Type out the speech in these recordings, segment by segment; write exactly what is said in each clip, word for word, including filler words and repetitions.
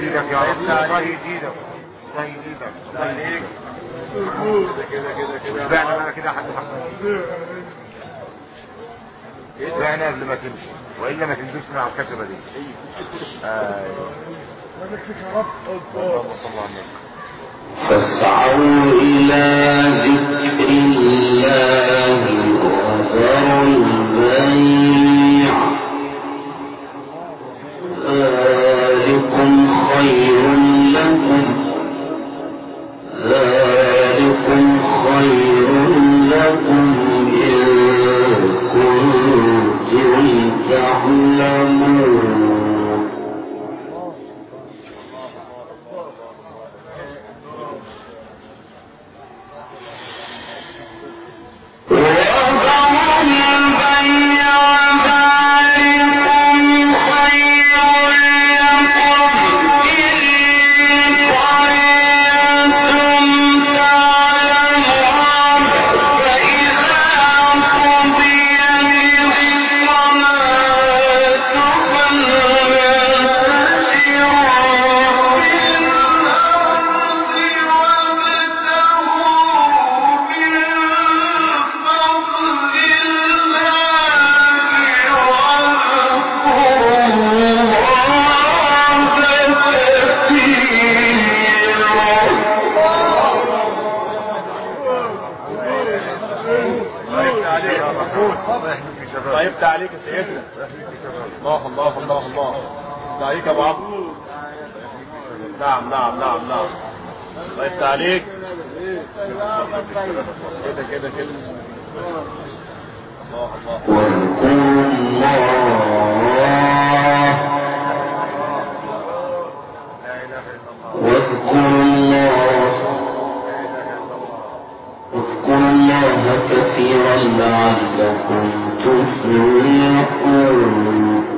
يزيدك يا رب، الله يزيدك، الله يزيدك، الله يزيدك. كده كده كده بعنا انا كده حد حقا بعنا قبل ما تمشي، والا ما تنزلش مع الكسبه دي. ايوه اللهم صل على النبي. فاسعوا إلى ذكر الله وذروا البيع ذلكم خير لكم ذلكم خير لكم إن كنتم تعلمون. طيبت عليك يا سيدنا. الله الله الله الله عليك يا ابو عبد. نعم نعم نعم نعم طيبت عليك كده كده كده. الله الله واذكروا الله واذكروا الله كثيرا لعلكم تفلحون.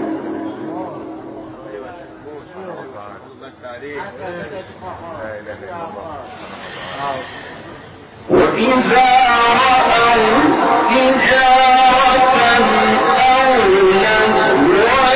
وإذا رأوا تجارة أو لهوا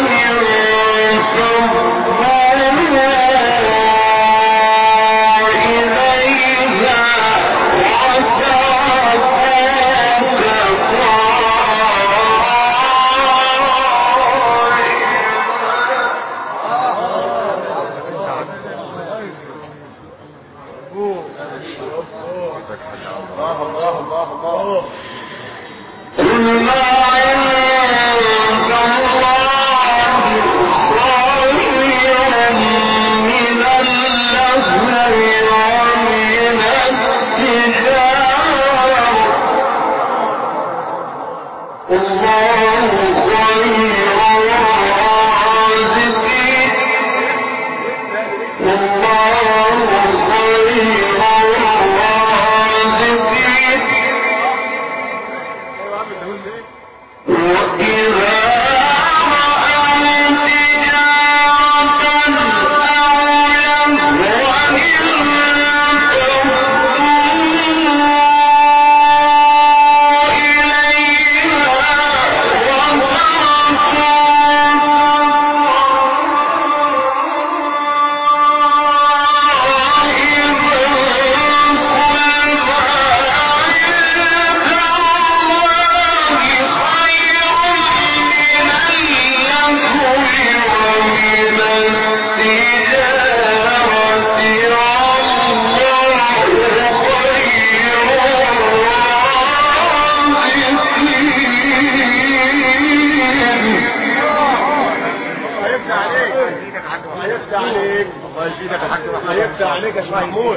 طيبت عليك يا محمود.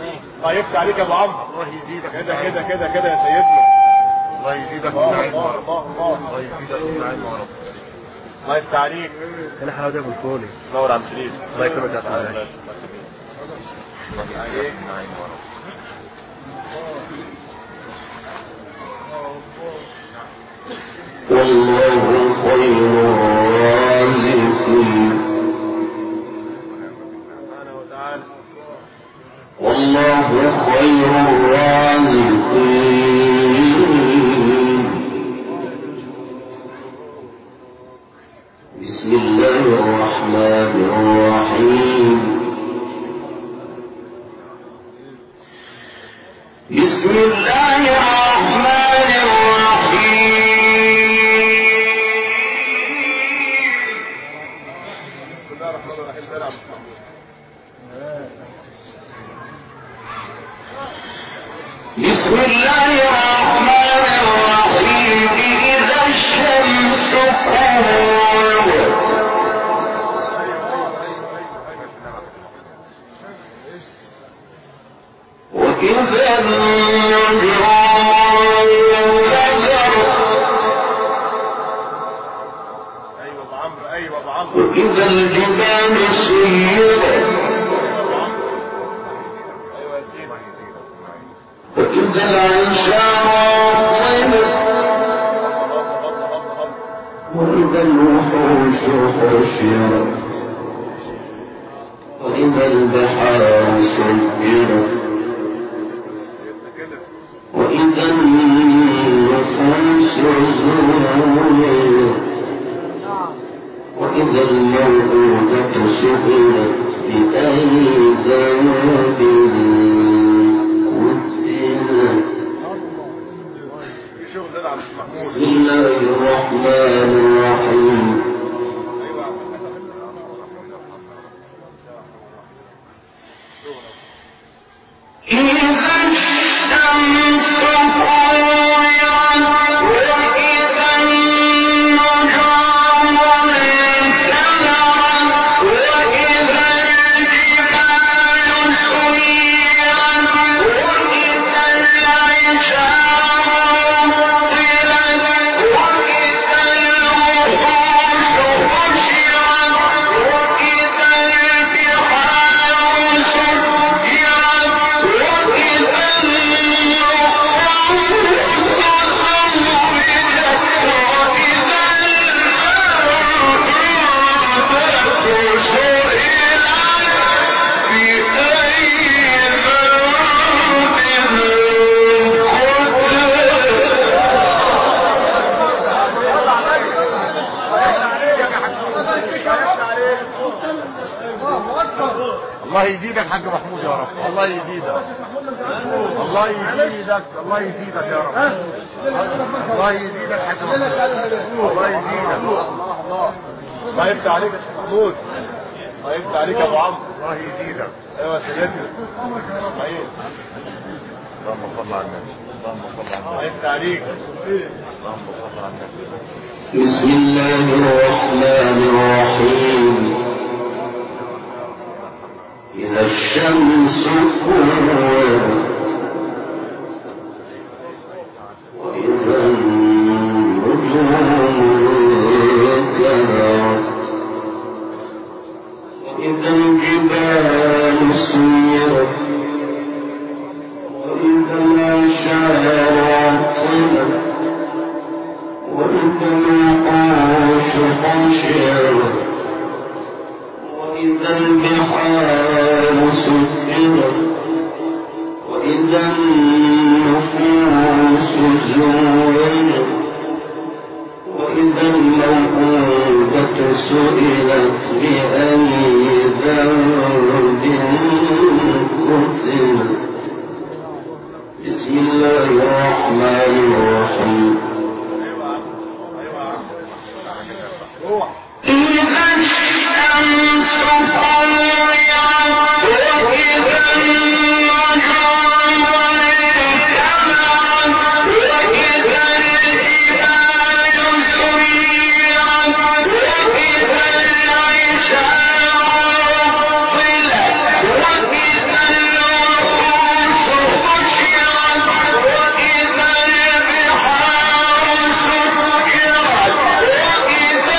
طيبت عليك يا ابو عمرو. الله يزيدك كده كده كده كده يا سيدنا. الله يزيدك الله الله الله يزيدك الله. الله يفتح عليك. انا حاضر ابو الفولي. نور عم شريف. الله يكرمك يا تعالى. الله عليك. والله خير الرازقين. والله خير الرازقين. بسم الله الرحمن الرحيم. بسم الله الرحمن الرحيم إذا الشمس كورت وإذا النجوم وإذا الجبال سيرت وإذا العشار طلت وإذا الوحوش حشرت وإذا البحار سجرت وإذا النفوس زوجت وإذا الموءودة سئلت بأي ذنب قتلت بسم الله الرحمن الرحيم إذا الشمس الله يزيدك حاج محمود يا رب. الله يزيدك الله يزيدك الله يزيدك يا رب. الله يزيدك حاج محمود. الله يزيدك. الله يفتح عليك يا محمود. الله يفتح عليك يا ابو عمرو. الله يزيدك. ايوه يا سيدنا اسماعيل. اللهم صل على النبي. اللهم صل على النبي. الله يفتح عليك. اللهم صل على النبي. بسم الله الرحمن الرحيم إذا الشمس كورت وإذا النجوم انكدرت وإذا الجبال سيرت وإذا العشار طلت وإذا الوحوش حشرت وإذا البحار سجرت وإذا النفوس زوجت وإذا الموءودة سئلت بأي ذنب قتلت بسم الله الرحمن الرحيم إذا الشمس طلعت وإذا النجوم انكدرت وإذا الجبال سيرت وإذا العشار طلت وإذا الوحوش حشرت وإذا البحار سجرت وإذا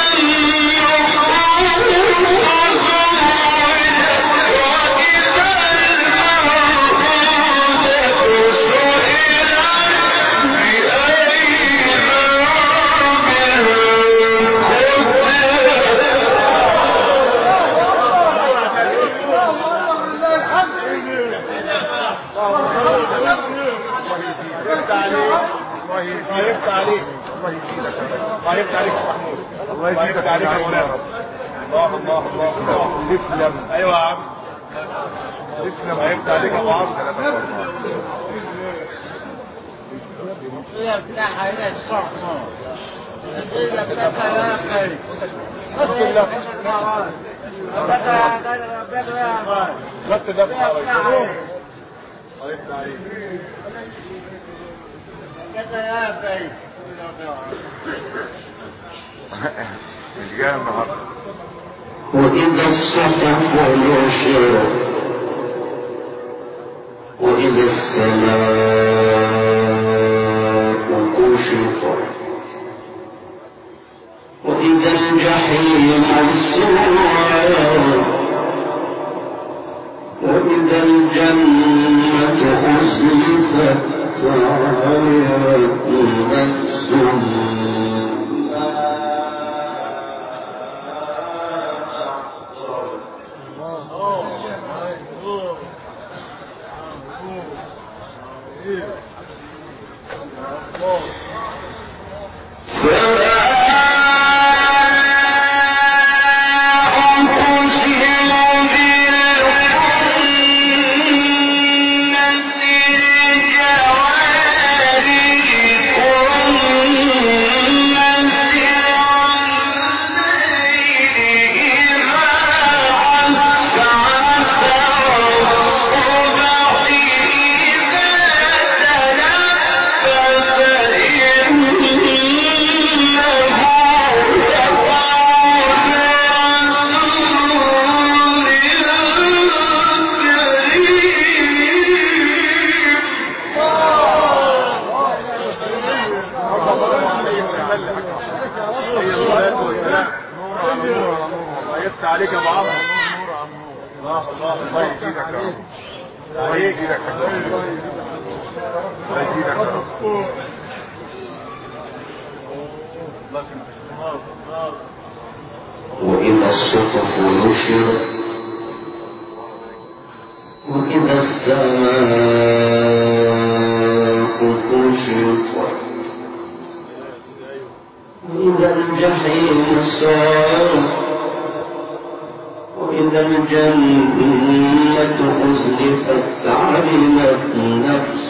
الله يفتح عليك. الله يفتح عليك يا محمود. الله يفتح عليك يا مولانا. الله الله الله الله. تسلم. ايوه يا عم. تسلم. الله يفتح عليك يا ابو عمرو. بس ده مش جاي النهارده. وإذا الصحف نشرت وإذا السماء كشطت وإذا الجحيم سعرت وإذا الجنة أزلفت علمت نفس عليك يا ابو عمرو. الله الله الله يزيدك يا رب. الله يزيدك يا رب. الله يزيدك يا رب. وإذا الصحف نشرت وإذا السماء كشطت وإذا الجحيم سعرت وإذا الجنة أزلفت علمت نفس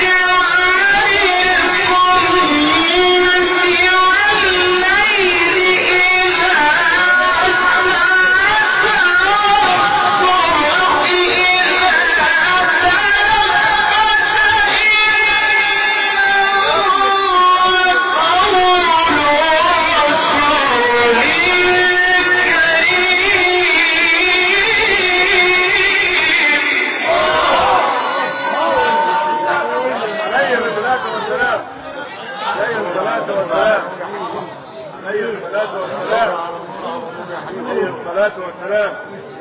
الجوار الكنس عليه الصلاة والسلام عليه الصلاة والسلام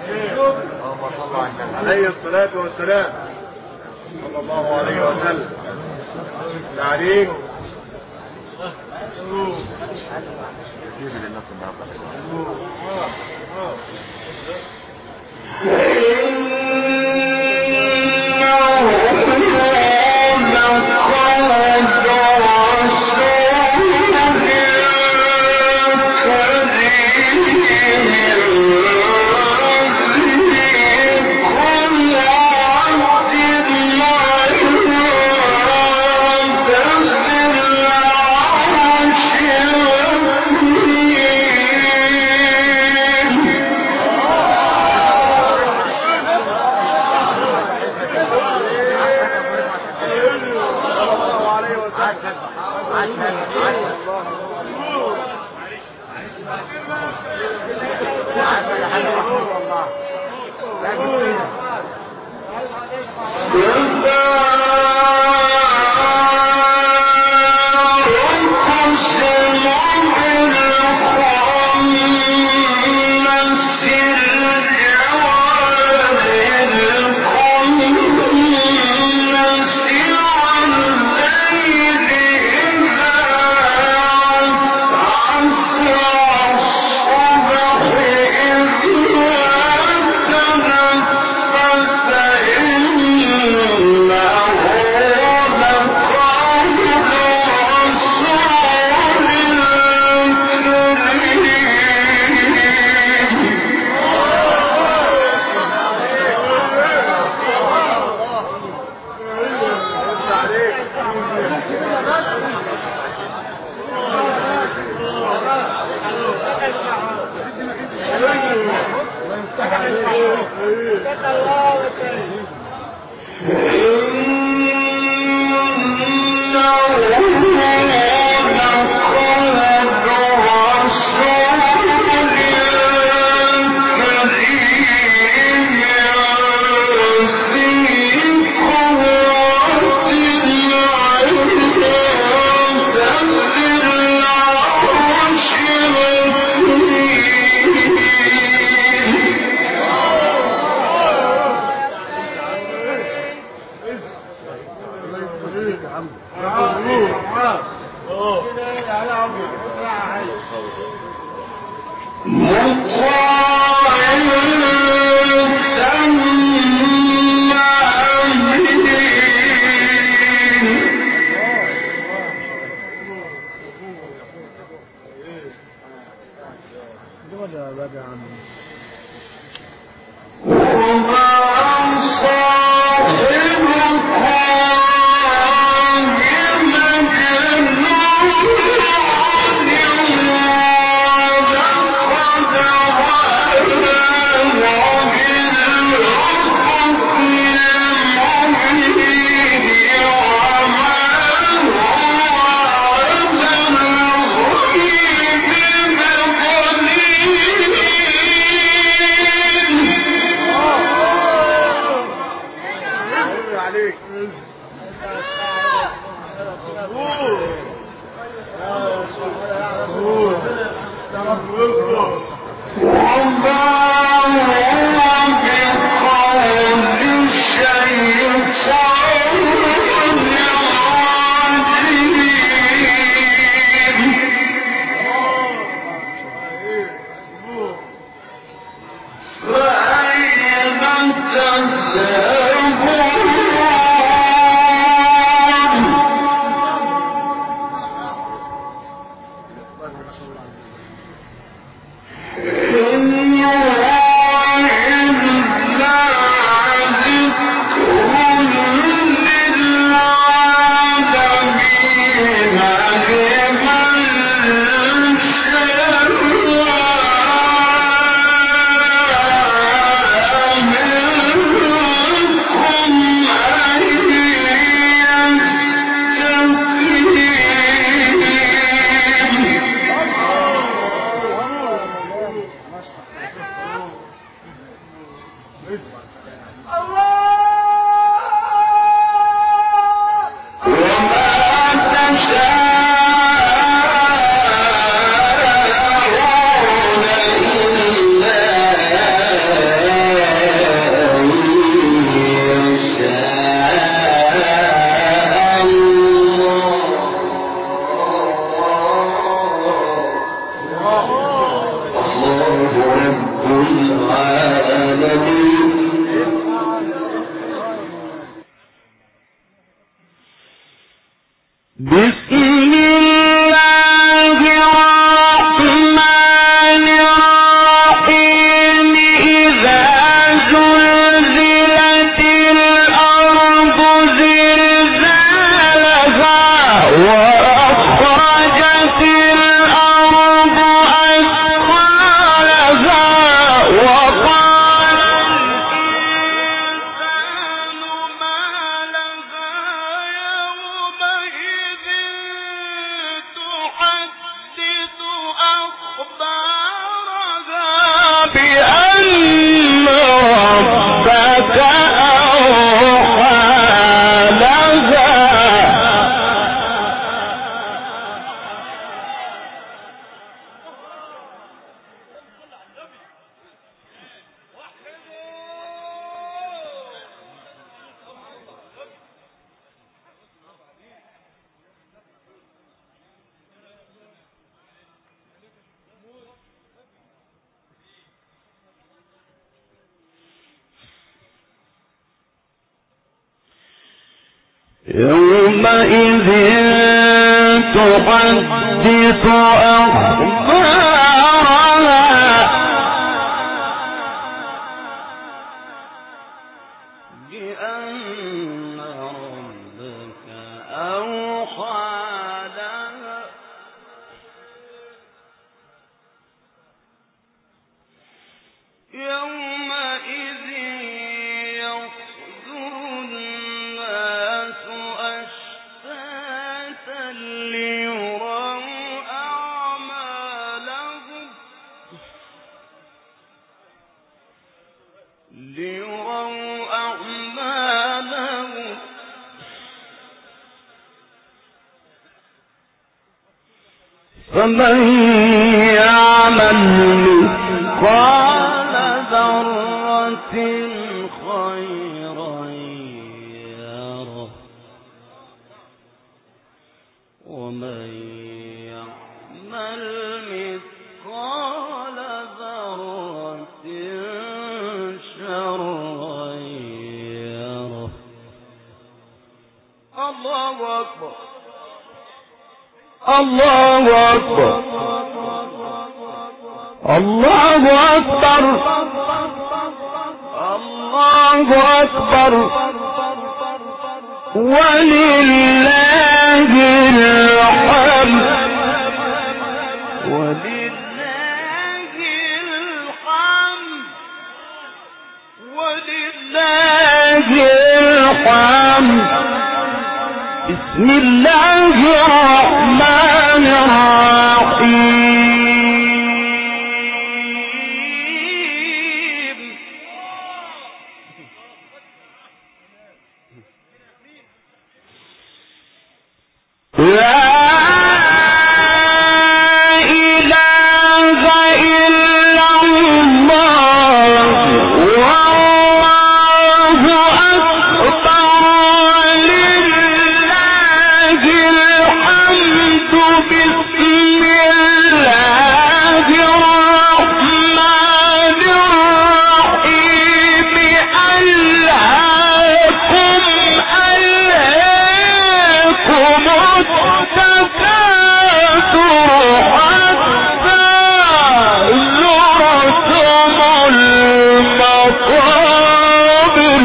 عليه الصلاة والسلام صلى الله عليه وسلم. عليك رب العالمين. بسم الله الرحمن الرحيم. إذا زلزلت الأرض زلزالها وأخرجت الأرض أثقالها وقال الإنسان ما لها يومئذ تحدث أخبارها بأن ربك أوحى لها. يومئذ تحدث أخبارها بأن ربك أوحى لها. يومئذ يصدر الناس أشتاتا ليروا أعمالهم ليروا أعمالهم فمن يعمل مثقال ذرة خيرا يره ومن يعمل مثقال ذرة شرا يره. الله أكبر الله أكبر الله أكبر الله أكبر ولله الحمد ولله الحمد ولله الحمد. بسم الله الرحمن الرحيم. لا إله إلا الله والله أكبر ولله الحمد. بسم الله الرحمن الرحيم. ألهاكم ألهاكم التكاثر حتى زرتم المقابر.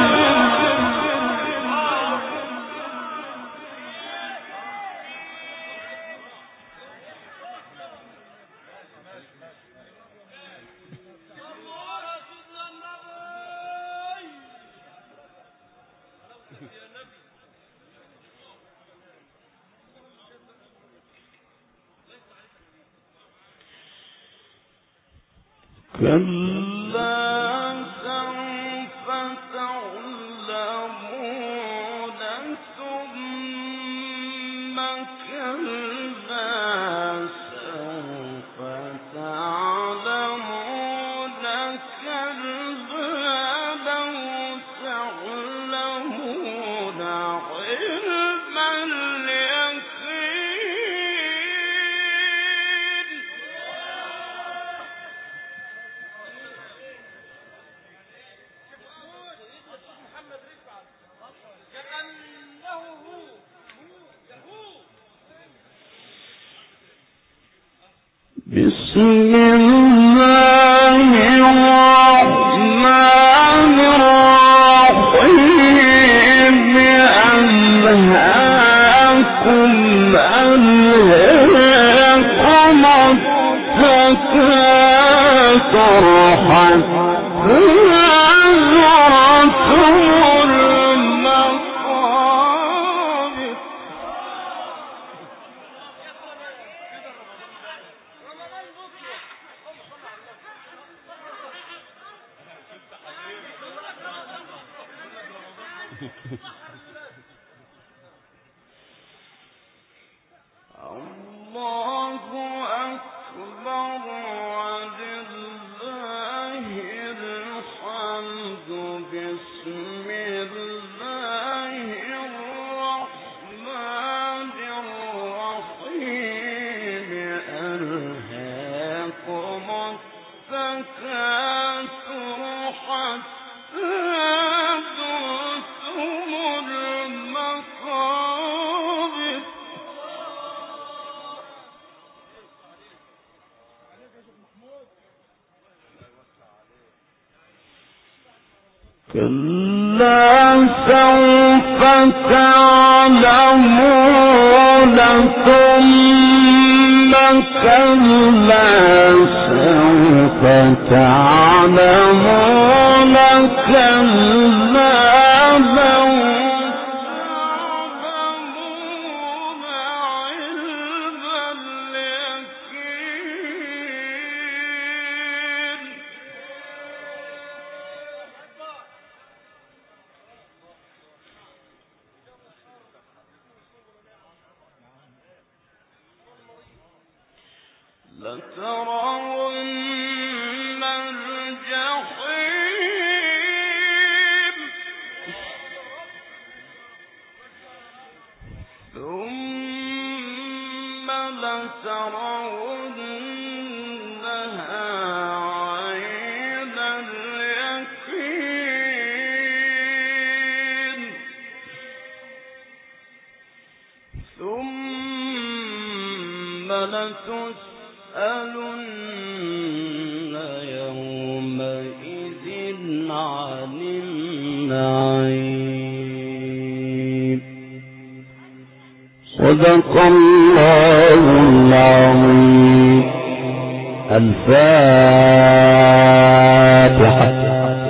كلا سوف تعلمون ثم كلا سوف تعلمون كلا لو تعلمون علم اليقين بسم الله الرحمن الرحيم ألهاكم ألهاكم التكاثر حتى زرتم المقابر الله أكبر ولله الحمد بسم الله الرحمن الرحيم ألهاكم التكاثر حتى زرتم المقابر كلا سوف تعلمون ثم كلا سوف تعلمون كلا لو تعلمون علم اليقين لترون الجحيم ثم لترونها عين اليقين ثم لتسألن يومئذ عن النعيم صدق الله العظيم. الفاتحة.